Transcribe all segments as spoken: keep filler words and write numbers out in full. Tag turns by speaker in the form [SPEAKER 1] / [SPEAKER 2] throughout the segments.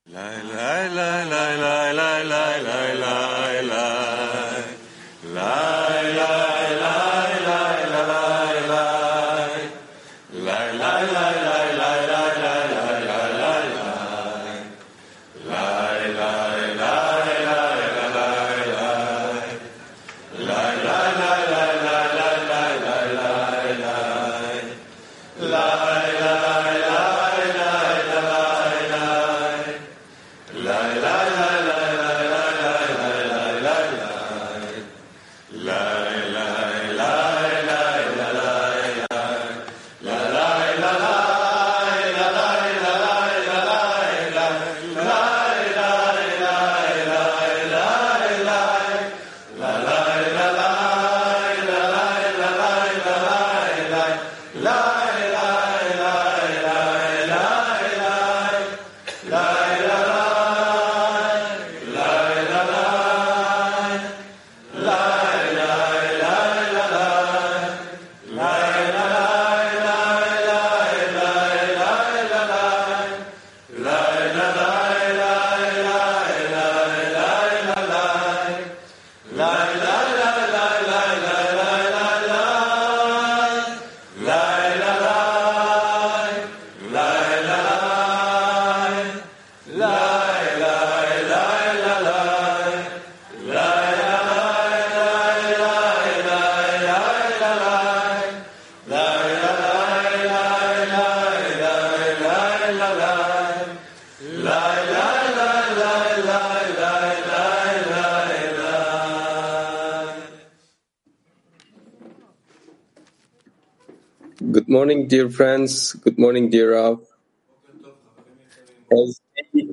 [SPEAKER 1] Good morning, dear friends. Good morning, dear Rav. As we,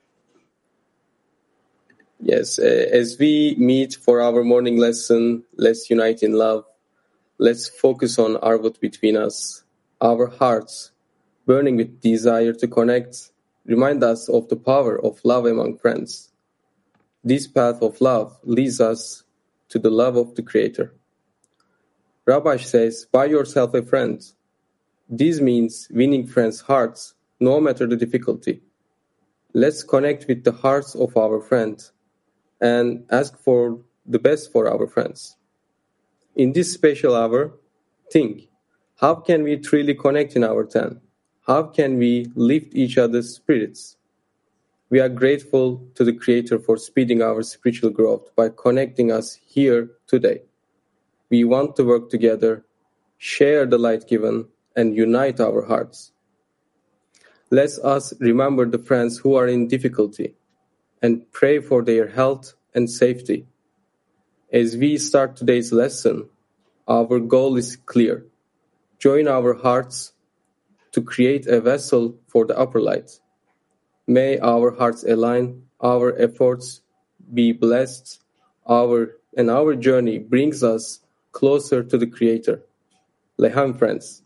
[SPEAKER 1] yes, uh, as we meet for our morning lesson, let's unite in love. Let's focus on Arvut between us. Our hearts, burning with desire to connect, remind us of the power of love among friends. This path of love leads us to the love of the Creator. Rabash says, buy yourself a friend. This means winning friends' hearts, no matter the difficulty. Let's connect with the hearts of our friends and ask for the best for our friends. In this special hour, think, how can we truly connect in our ten? How can we lift each other's spirits? We are grateful to the Creator for speeding our spiritual growth by connecting us here today. We want to work together, share the light given, and unite our hearts. Let us remember the friends who are in difficulty and pray for their health and safety. As we start today's lesson, our goal is clear. Join our hearts to create a vessel for the upper light. May our hearts align, our efforts be blessed, our and our journey brings us closer to the Creator. Lehem, friends.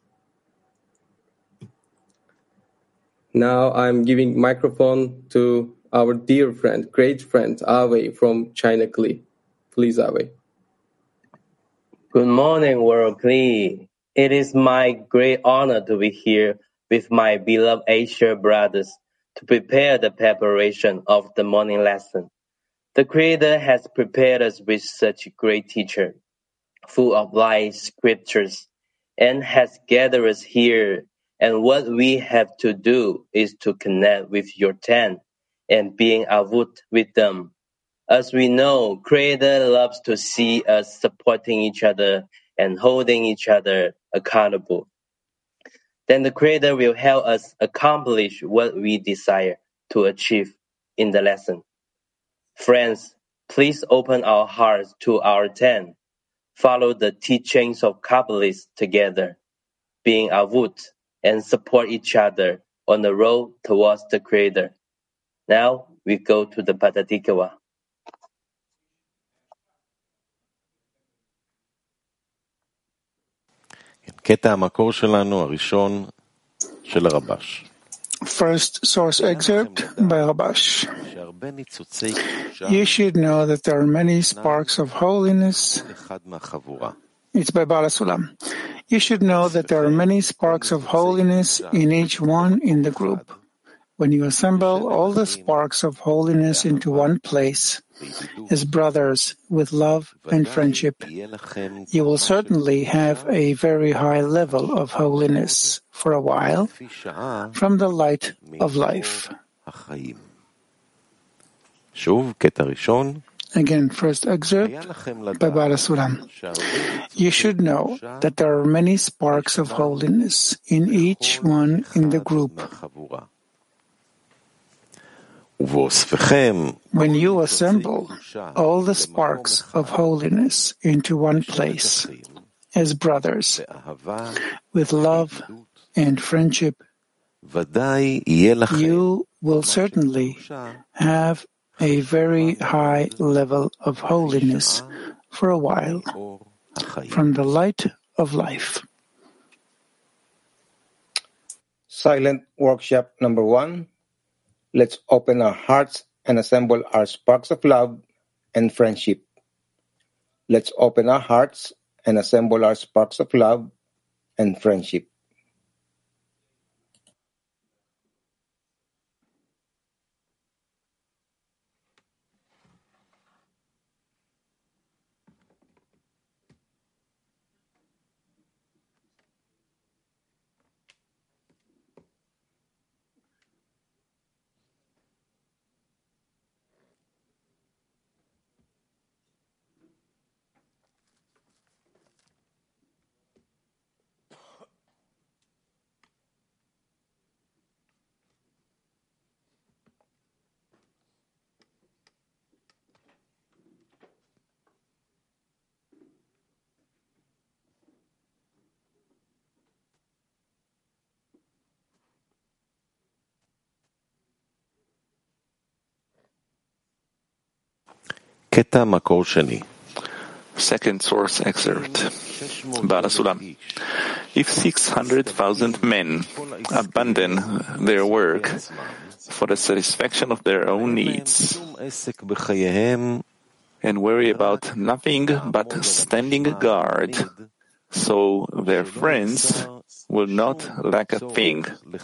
[SPEAKER 1] Now I'm giving microphone to our dear friend, great friend, Awe from China Kli. Please, Awe.
[SPEAKER 2] Good morning, World Kli. It is my great honor to be here with my beloved Asia brothers to prepare the preparation of the morning lesson. The Creator has prepared us with such a great teacher, full of light scriptures, and has gathered us here. And what we have to do is to connect with your ten and being avut with them. As we know, Creator loves to see us supporting each other and holding each other accountable. Then the Creator will help us accomplish what we desire to achieve in the lesson. Friends, please open our hearts to our ten. Follow the teachings of Kabbalists together, being avut, and support each other on the road towards the Creator. Now we go to the Patatikwa.
[SPEAKER 3] קטע המקור שלנו הראשון של הרבש.
[SPEAKER 4] First source excerpt by Rabash. You should know that there are many sparks of holiness. It's by Bala Sulam. You should know that there are many sparks of holiness in each one in the group. when you assemble all the sparks of holiness into one place, as brothers with love and friendship, you will certainly have a very high level of holiness for a while from the light of life. Again, first excerpt by Baal HaSulam. You should know that there are many sparks of holiness in each one in the group. When you assemble all the sparks of holiness into one place, as brothers, with love and friendship, you will certainly have a very high level of holiness for a while from the light of life.
[SPEAKER 5] Silent workshop number one. Let's open our hearts and assemble our sparks of love and friendship. Let's open our hearts and assemble our sparks of love and friendship.
[SPEAKER 6] Second source excerpt. Baal HaSulam. If six hundred thousand men abandon their work for the satisfaction of their own needs and worry about nothing but standing guard, so their friends will not lack a thing.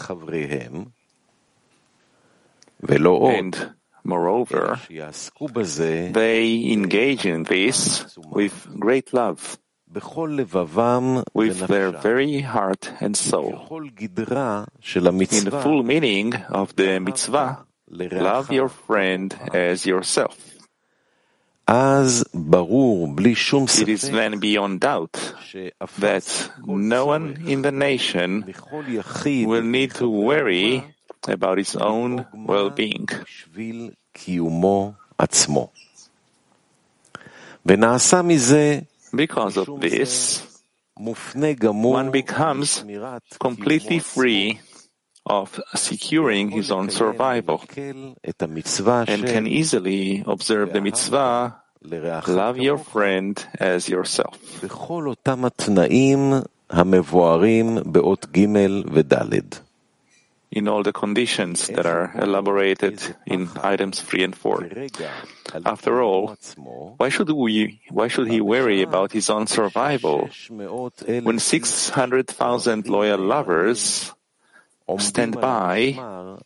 [SPEAKER 6] And moreover, they engage in this with great love, with their very heart and soul. In the full meaning of the mitzvah, love your friend as yourself. It is then beyond doubt that no one in the nation will need to worry about his own well-being. Because of this, one becomes completely free of securing his own survival and can easily observe the mitzvah, love your friend as yourself. In all the conditions that are elaborated in items three and four. After all, why should we, why should he worry about his own survival when six hundred thousand loyal lovers stand by,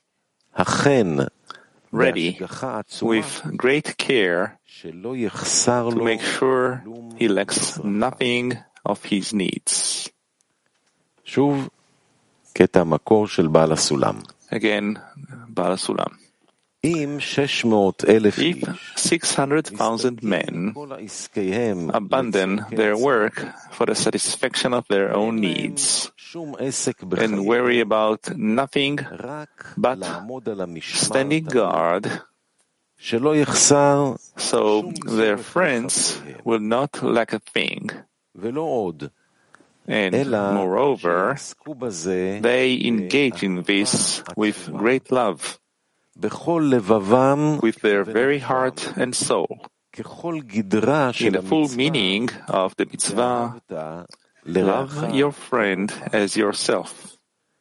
[SPEAKER 6] ready, with great care, to make sure he lacks nothing of his needs? Again, Baal HaSulam. If six hundred thousand men abandon their work for the satisfaction of their own needs and worry about nothing but standing guard, so their friends will not lack a thing. And moreover, they engage in this with great love, with their very heart and soul. In the full meaning of the mitzvah, love your friend as yourself.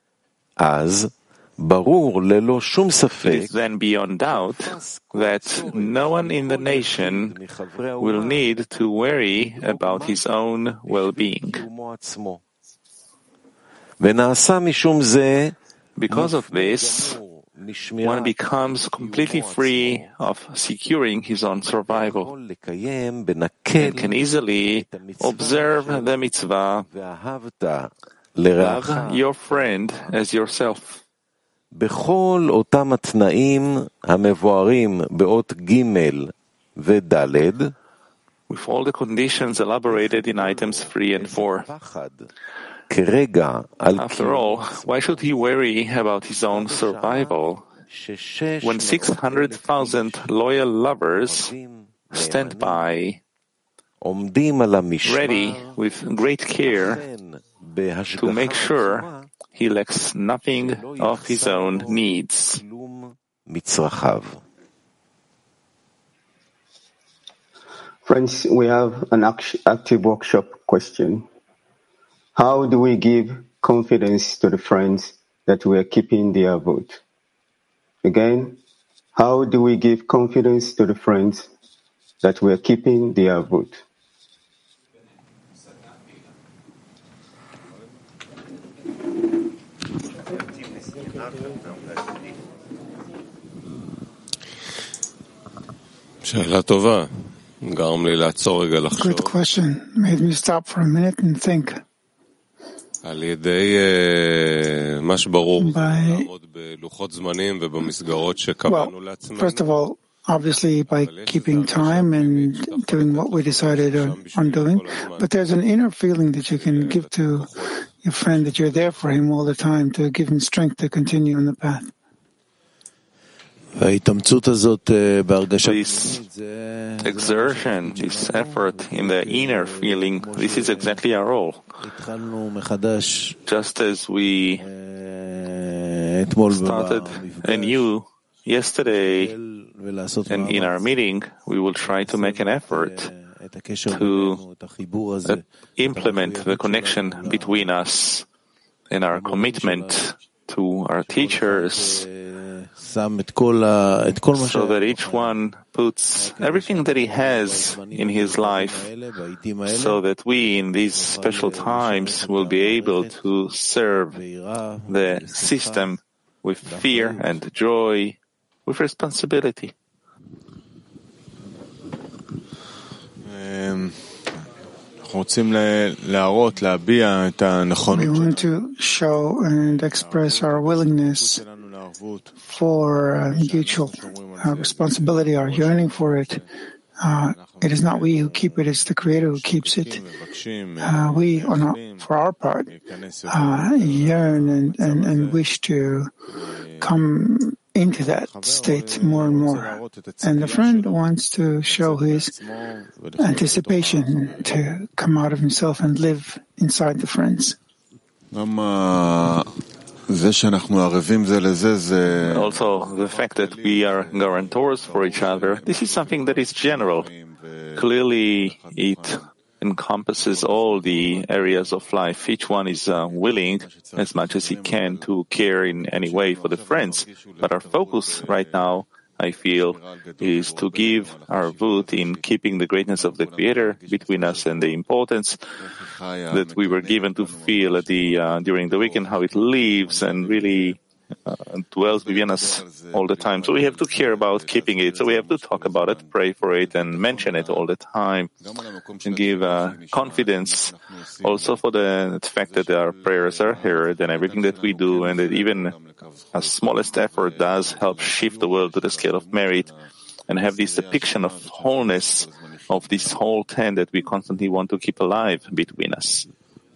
[SPEAKER 6] It is then beyond doubt that no one in the nation will need to worry about his own well-being. Because of this, one becomes completely free of securing his own survival and can easily observe the mitzvah, love your friend as yourself.
[SPEAKER 3] בכל אותם התנאים המבוארים באות ג' וד'
[SPEAKER 6] with all the conditions elaborated in items three and four. After all, why should he worry about his own survival when six hundred thousand loyal lovers stand by, ready with great care to make sure he lacks nothing of his own needs?
[SPEAKER 7] Friends, we have an active workshop question. How do we give confidence to the friends that we are keeping their vote? Again, how do we give confidence to the friends that we are keeping their vote?
[SPEAKER 8] שאלה טובה. גרם לי לעצור רגע לחשוב.
[SPEAKER 4] Good question. Made me stop for a minute and think.
[SPEAKER 8] על ידי מה שברור לעמוד בלוחות זמנים ובמסגרות שקבענו לעצמנו.
[SPEAKER 4] First of all, obviously by keeping time and doing what we decided on doing, but there's an inner feeling that you can give to your friend that you're there for him all the time to give him strength to continue on the path.
[SPEAKER 6] This exertion, this effort in the inner feeling, this is exactly our role. Just as we started anew yesterday, and in our meeting, we will try to make an effort to implement the connection between us and our commitment to our teachers, so that each one puts everything that he has in his life, so that we in these special times will be able to serve the system with fear and joy, with responsibility.
[SPEAKER 8] We want
[SPEAKER 4] to show and express our willingness for uh, mutual uh, responsibility, our yearning for it. Uh, it is not we who keep it, it's the Creator who keeps it. Uh, we, on our, for our part, uh, yearn and, and, and wish to come into that state more and more. And the friend wants to show his anticipation to come out of himself and live inside the friends.
[SPEAKER 6] Also, the fact that we are guarantors for each other, this is something that is general. Clearly, it encompasses all the areas of life. Each one is uh, willing, as much as he can, to care in any way for the friends. But our focus right now, I feel, is to give our vote in keeping the greatness of the Creator between us and the importance that we were given to feel at the uh, during the weekend, how it lives and really uh, dwells within us all the time. So we have to care about keeping it. So we have to talk about it, pray for it, and mention it all the time, and give uh, confidence also for the fact that our prayers are heard and everything that we do, and that even a smallest effort does help shift the world to the scale of merit and have this depiction of wholeness of this whole ten that we constantly want to keep alive between us.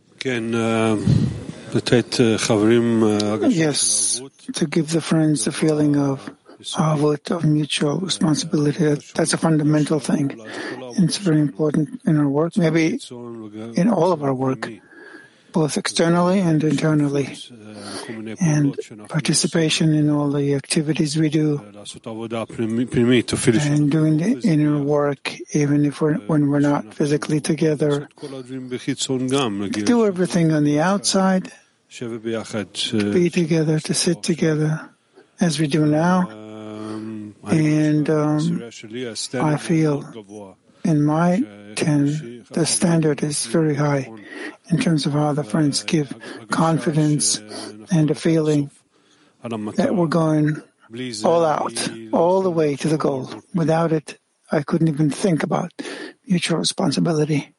[SPEAKER 4] Yes, to give the friends the feeling of avut, of mutual responsibility. That's a fundamental thing. And it's very important in our work, maybe in all of our work, both externally and internally, and participation in all the activities we do, and doing the inner work, even if we're, when we're not physically together, to do everything on the outside, to be together, to sit together, as we do now. And um, I feel in my ten, the standard is very high in terms of how the friends give confidence and a feeling that we're going all out, all the way to the goal. Without it, I couldn't even think about mutual responsibility.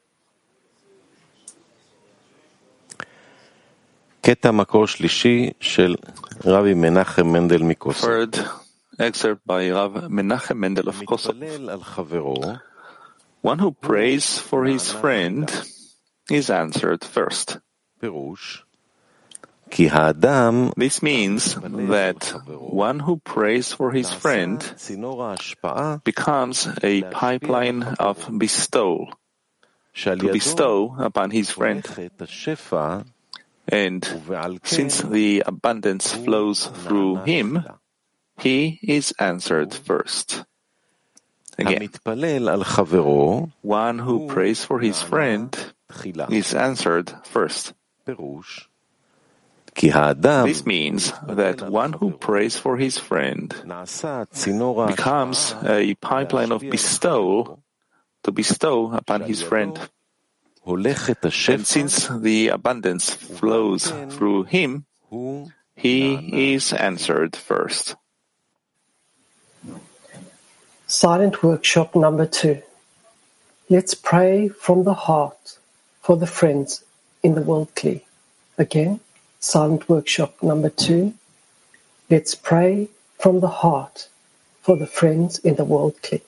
[SPEAKER 3] קטע מקור שלישי של רבי מנחם מנדל מקוסוב.
[SPEAKER 6] Third excerpt by Rav Menachem Mendel of Kosovo.
[SPEAKER 3] מתפלל על חברו.
[SPEAKER 6] One who prays for his friend is answered first.
[SPEAKER 3] פירוש. כי האדם
[SPEAKER 6] This means that one who prays for his friend
[SPEAKER 3] צינור ההשפעה
[SPEAKER 6] becomes a pipeline of bestowal, to bestow upon his friend.
[SPEAKER 3] את השפע
[SPEAKER 6] And since the abundance flows through him, he is answered first. Again,
[SPEAKER 3] המתפלל על חברו
[SPEAKER 6] one who prays for his friend is answered first.
[SPEAKER 3] פירוש. כי האדם
[SPEAKER 6] This means that one who prays for his friend
[SPEAKER 3] נעשה צינור
[SPEAKER 6] becomes a pipeline of bestowal to bestow upon his friend.
[SPEAKER 3] הולכת
[SPEAKER 6] And
[SPEAKER 3] השפע
[SPEAKER 6] since the abundance flows through him,
[SPEAKER 3] הוא
[SPEAKER 6] he is answered first.
[SPEAKER 9] Silent workshop number two. Let's pray from the heart for the friends in the world Kli. Again, silent workshop number two. Let's pray from the heart for the friends in the world Kli.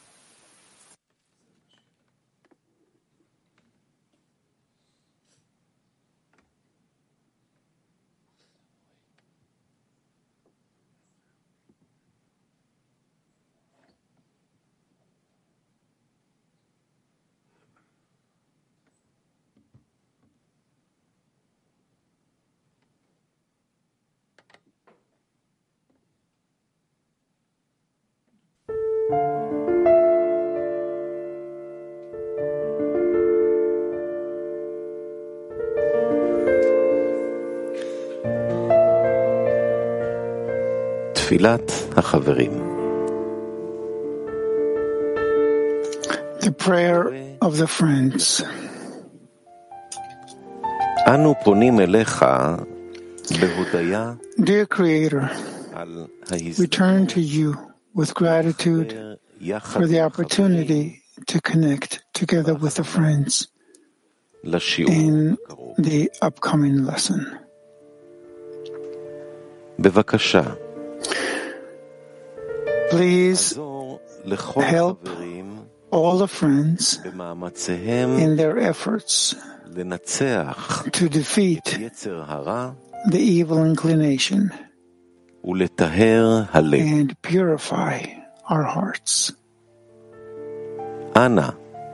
[SPEAKER 3] תפילת החברים.
[SPEAKER 4] The prayer of the friends.
[SPEAKER 3] אנו פונים אליך בהודיה
[SPEAKER 4] Dear Creator,
[SPEAKER 3] על
[SPEAKER 4] we turn to you with gratitude for the opportunity to connect together with the friends
[SPEAKER 3] לשיעור
[SPEAKER 4] in
[SPEAKER 3] הקרוב.
[SPEAKER 4] the upcoming lesson.
[SPEAKER 3] בבקשה,
[SPEAKER 4] Please
[SPEAKER 3] עזור לכל
[SPEAKER 4] help
[SPEAKER 3] החברים
[SPEAKER 4] all the friends
[SPEAKER 3] במאמציהם
[SPEAKER 4] in their efforts
[SPEAKER 3] לנצח
[SPEAKER 4] to defeat
[SPEAKER 3] יצר הרע
[SPEAKER 4] the evil inclination
[SPEAKER 3] ולטהר הלב.
[SPEAKER 4] and purify our hearts.
[SPEAKER 3] אנא,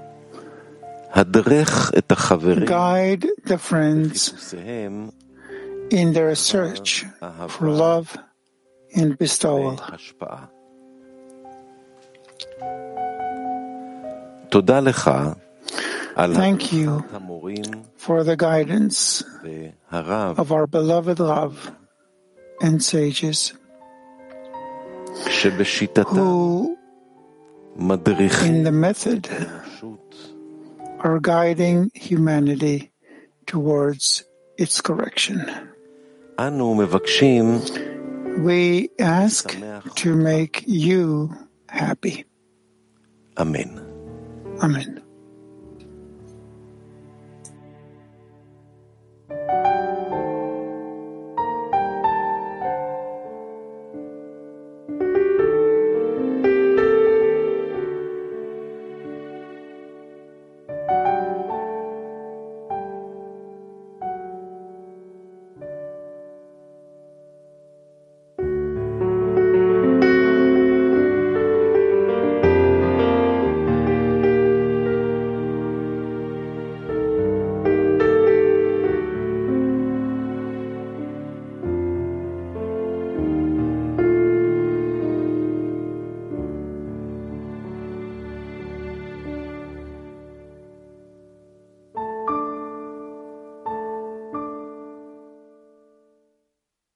[SPEAKER 3] הדרך את החברים
[SPEAKER 4] Guide the friends
[SPEAKER 3] בחיפושיהם
[SPEAKER 4] in their search for love and bestowal.
[SPEAKER 3] והשפעה. תודה לך על
[SPEAKER 4] Thank you
[SPEAKER 3] הדרכת המורים
[SPEAKER 4] for the guidance
[SPEAKER 3] והרב
[SPEAKER 4] of our beloved Rav and sages
[SPEAKER 3] שבשיטתם
[SPEAKER 4] who,
[SPEAKER 3] מדריכים
[SPEAKER 4] in the method,
[SPEAKER 3] האנושות
[SPEAKER 4] are guiding humanity towards its correction.
[SPEAKER 3] אנו מבקשים
[SPEAKER 4] We ask to make you happy.
[SPEAKER 3] אמן.
[SPEAKER 4] Amen.